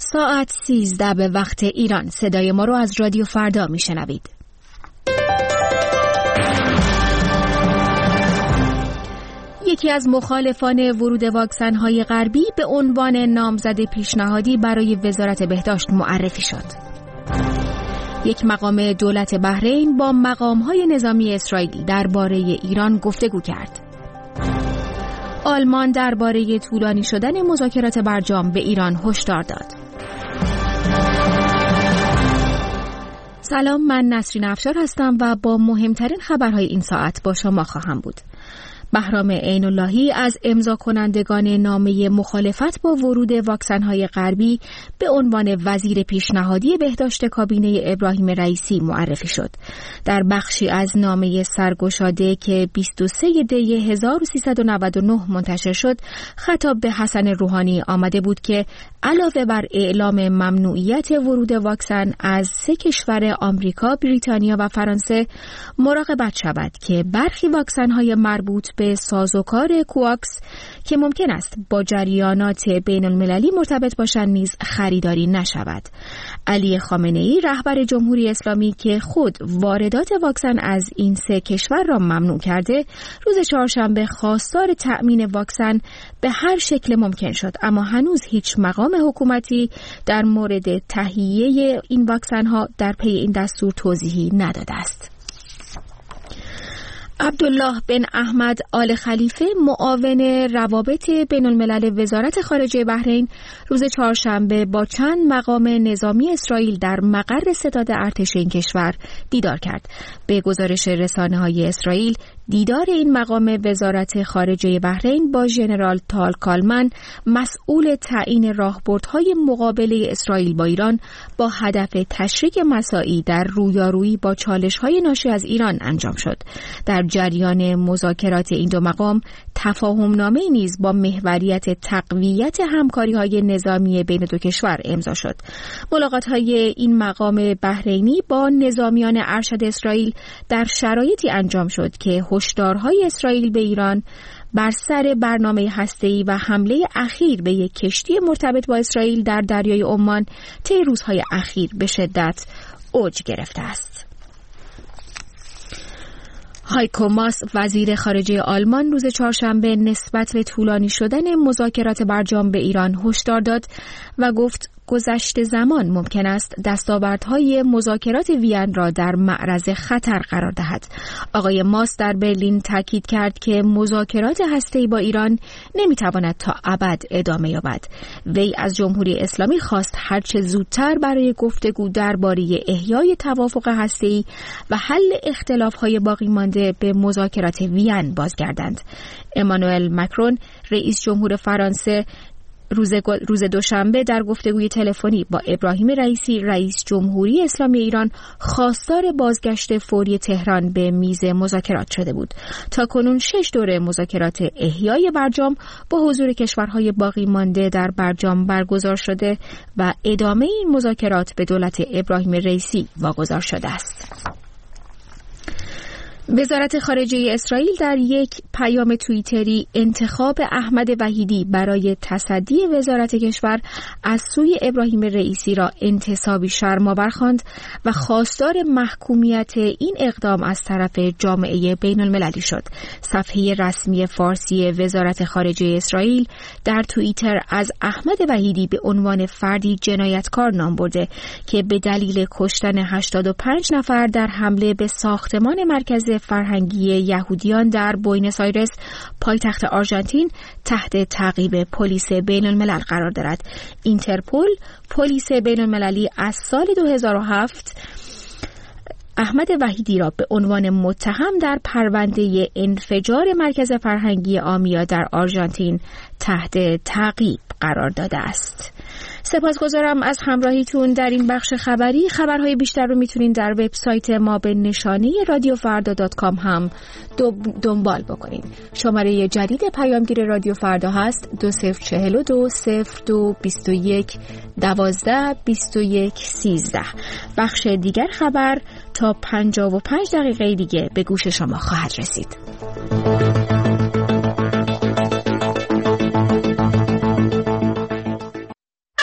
ساعت 13 به وقت ایران. صدای ما رو از رادیو فردا میشنوید. یکی از مخالفان ورود واکسن‌های غربی به عنوان نامزد پیشنهادی برای وزارت بهداشت معرفی شد. یک مقام دولت بحرین با مقام‌های نظامی اسرائیل درباره ایران گفتگو کرد. آلمان درباره طولانی شدن مذاکرات برجام به ایران هشدار داد. سلام، من نسرین افشار هستم و با مهمترین خبرهای این ساعت با شما خواهم بود. بهرام عین اللهی از امضا کنندگان نامه مخالفت با ورود واکسن‌های غربی به عنوان وزیر پیشنهادی بهداشت کابینه ابراهیم رئیسی معرفی شد. در بخشی از نامه سرگشاده که 23 دی 1399 منتشر شد، خطاب به حسن روحانی آمده بود که علاوه بر اعلام ممنوعیت ورود واکسن از 3 کشور آمریکا، بریتانیا و فرانسه، مراقبت شود که برخی واکسن‌های مربوط به سازوکار کواکس که ممکن است با جریانات بین المللی مرتبط باشند نیز خریداری نشود. علی خامنه‌ای رهبر جمهوری اسلامی که خود واردات واکسن از این 3 کشور را ممنوع کرده، روز چهارشنبه خواستار تأمین واکسن به هر شکل ممکن شد، اما هنوز هیچ مقام حکومتی در مورد تهیه این واکسن ها در پی این دستور توضیحی نداده است. عبدالله بن احمد آل خلیفه، معاون روابط بین الملل وزارت خارجه بحرین، روز چهارشنبه با چند مقام نظامی اسرائیل در مقر ستاد ارتش این کشور دیدار کرد. به گزارش رسانه‌های اسرائیل، دیدار این مقام وزارت خارجه بحرین با ژنرال تال کالمن، مسئول تعیین راهبردهای مقابله اسرائیل با ایران، با هدف تشریک مساعی در رویارویی با چالش‌های ناشی از ایران انجام شد. در جریان مذاکرات این دو مقام، تفاهم‌نامه‌ای نیز با محوریت تقویت همکاری‌های نظامی بین دو کشور امضا شد. ملاقات‌های این مقام بحرینی با نظامیان ارشد اسرائیل در شرایطی انجام شد که هشدارهای اسرائیل به ایران بر سر برنامه هسته‌ای و حمله اخیر به یک کشتی مرتبط با اسرائیل در دریای عمان طی روزهای اخیر به شدت اوج گرفته است. هایکو ماس، وزیر خارجه آلمان، روز چهارشنبه نسبت به طولانی شدن مذاکرات برجام به ایران هشدار داد و گفت گذشت زمان ممکن است دستاوردهای مذاکرات وین را در معرض خطر قرار دهد. آقای ماس در برلین تاکید کرد که مذاکرات هسته‌ای با ایران نمیتواند تا ابد ادامه یابد. وی از جمهوری اسلامی خواست هرچه زودتر برای گفتگو درباره احیای توافق هسته‌ای و حل اختلاف‌های باقی مانده به مذاکرات وین بازگردند. امانوئل ماکرون، رئیس جمهور فرانسه، روز دوشنبه در گفتگوی تلفنی با ابراهیم رئیسی، رئیس جمهوری اسلامی ایران، خواستار بازگشت فوری تهران به میز مذاکرات شده بود. تاکنون 6 دوره مذاکرات احیای برجام با حضور کشورهای باقی مانده در برجام برگزار شده و ادامه این مذاکرات به دولت ابراهیم رئیسی واگذار شده است. وزارت خارجه اسرائیل در یک پیام توییتری انتخاب احمد وحیدی برای تصدی وزارت کشور از سوی ابراهیم رئیسی را انتصابی شرم‌آور خواند و خواستار محکومیت این اقدام از طرف جامعه بین المللی شد. صفحه رسمی فارسی وزارت خارجه اسرائیل در توییتر از احمد وحیدی به عنوان فردی جنایتکار نام برده که به دلیل کشتن 85 نفر در حمله به ساختمان مرکز فرهنگی یهودیان در بوئنوس آیرس، پایتخت آرژانتین، تحت تعقیب پلیس بین الملل قرار دارد. اینترپل، پلیس بین المللی، از سال 2007 احمد وحیدی را به عنوان متهم در پرونده انفجار مرکز فرهنگی آمیا در آرژانتین تحت تعقیب قرار داده است. سپاسگزارم از همراهیتون در این بخش خبری. خبرهای بیشتر رو میتونین در وبسایت ما به نشانی radiofarda.com هم دنبال بکنین. شماره جدید پیامگیر رادیو فردا هست 2042 02 21 12 21 13. بخش دیگر خبر تا 55 دقیقه دیگه به گوش شما خواهد رسید.